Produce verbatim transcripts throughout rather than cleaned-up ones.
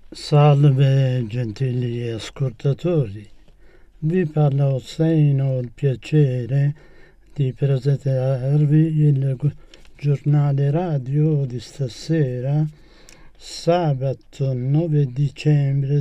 Salve gentili ascoltatori, vi parla Hossein, ho il piacere di presentarvi il giornale radio di stasera, sabato nove dicembre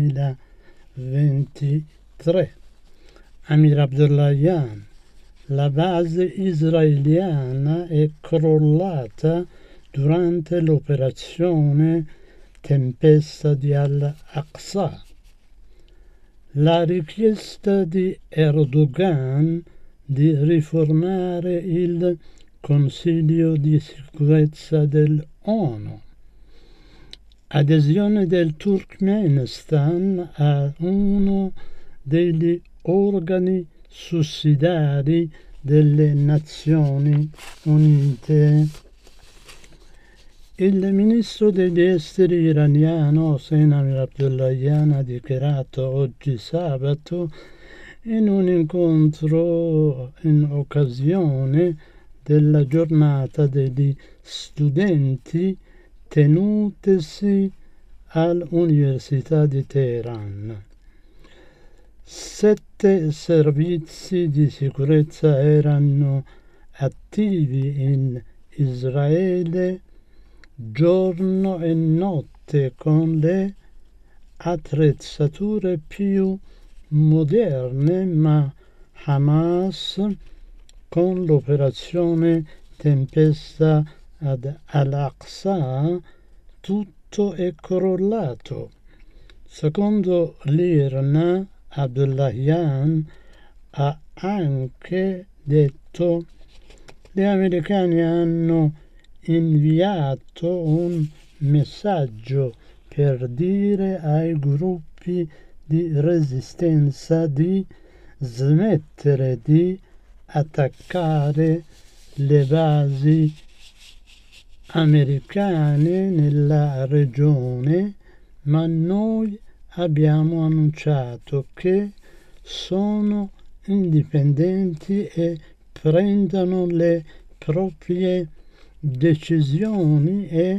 duemilaventitré. Amir Abdollahian, la base israeliana è crollata durante l'operazione Tempesta di Al-Aqsa. La richiesta di Erdogan di riformare il Consiglio di sicurezza dell'ONU. Adesione del Turkmenistan a uno degli organi sussidiari delle Nazioni Unite. Il ministro degli esteri iraniano Hossein Amir Abdollahian ha dichiarato oggi sabato in un incontro in occasione della giornata degli studenti tenutesi all'Università di Teheran. Sette servizi di sicurezza erano attivi in Israele giorno e notte con le attrezzature più moderne, ma Hamas con l'operazione Tempesta ad Al-Aqsa tutto è crollato. Secondo l'I R N A, Abdollahian ha anche detto: gli americani hanno inviato un messaggio per dire ai gruppi di resistenza di smettere di attaccare le basi americane nella regione, ma noi abbiamo annunciato che sono indipendenti e prendono le proprie decisioni e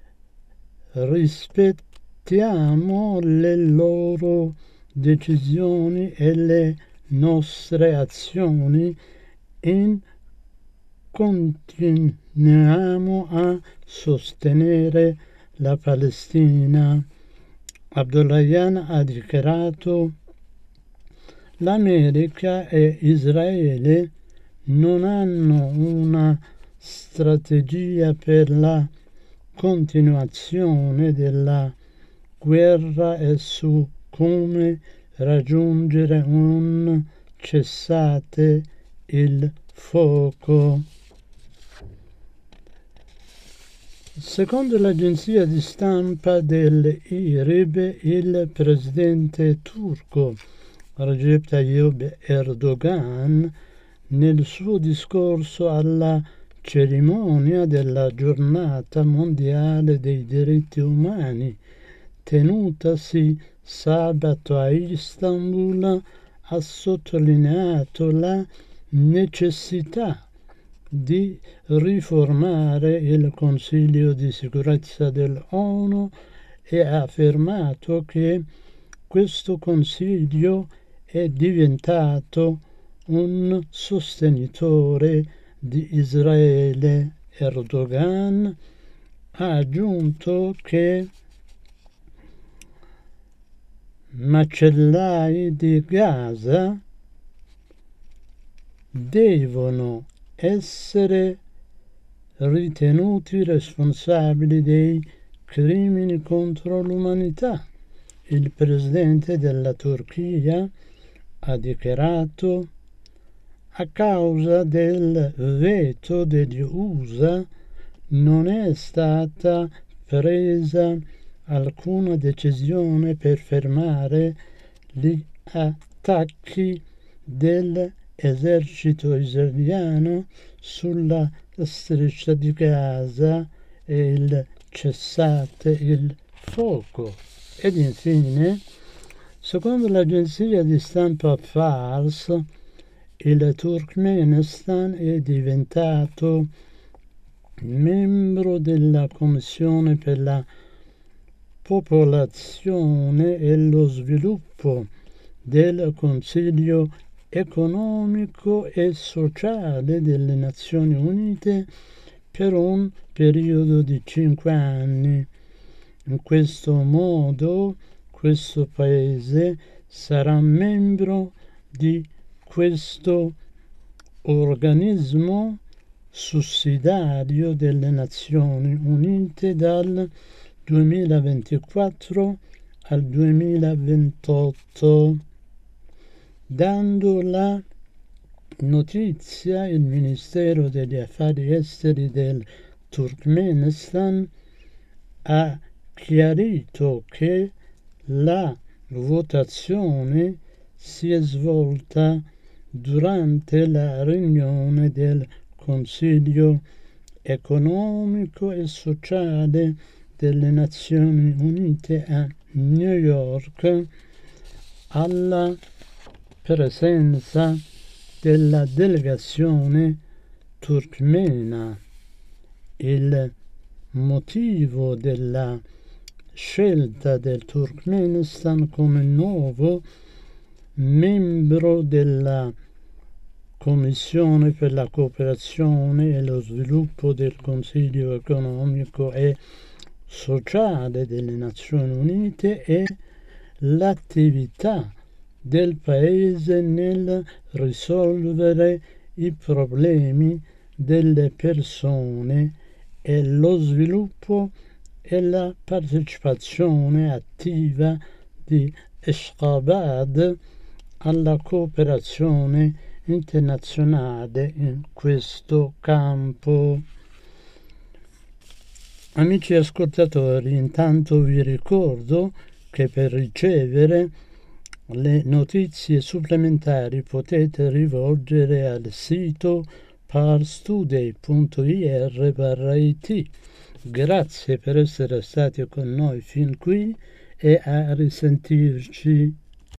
rispettiamo le loro decisioni e le nostre azioni e continuiamo a sostenere la Palestina. Abdollahian ha dichiarato: l'America e Israele non hanno una strategia per la continuazione della guerra e su come raggiungere un cessate il fuoco. Secondo l'agenzia di stampa dell'I R I B, il presidente turco Recep Tayyip Erdogan, nel suo discorso alla cerimonia della giornata mondiale dei diritti umani tenutasi sabato a Istanbul, ha sottolineato la necessità di riformare il Consiglio di sicurezza dell'ONU e ha affermato che questo Consiglio è diventato un sostenitore di Israele. Erdogan ha aggiunto che macellai di Gaza devono essere ritenuti responsabili dei crimini contro l'umanità. Il presidente della Turchia ha dichiarato: a causa del veto degli U S A non è stata presa alcuna decisione per fermare gli attacchi dell'esercito israeliano sulla striscia di Gaza e il cessate il fuoco. Ed infine, secondo l'agenzia di stampa Fars, il Turkmenistan è diventato membro della Commissione per la popolazione e lo sviluppo del Consiglio economico e sociale delle Nazioni Unite per un periodo di cinque anni. In questo modo questo paese sarà membro di questo organismo sussidiario delle Nazioni Unite dal duemilaventiquattro al duemilaventotto. Dando la notizia, il Ministero degli Affari Esteri del Turkmenistan ha chiarito che la votazione si è svolta durante la riunione del Consiglio economico e sociale delle Nazioni Unite a New York, alla presenza della delegazione turkmena. Il motivo della scelta del Turkmenistan come nuovo membro della Commissione per la cooperazione e lo sviluppo del Consiglio economico e sociale delle Nazioni Unite è l'attività del Paese nel risolvere i problemi delle persone e lo sviluppo e la partecipazione attiva di Ashgabat alla cooperazione internazionale in questo campo. Amici ascoltatori, intanto vi ricordo che per ricevere le notizie supplementari potete rivolgere al sito parstoday punto ir barra it. Grazie per essere stati con noi fin qui e a risentirci.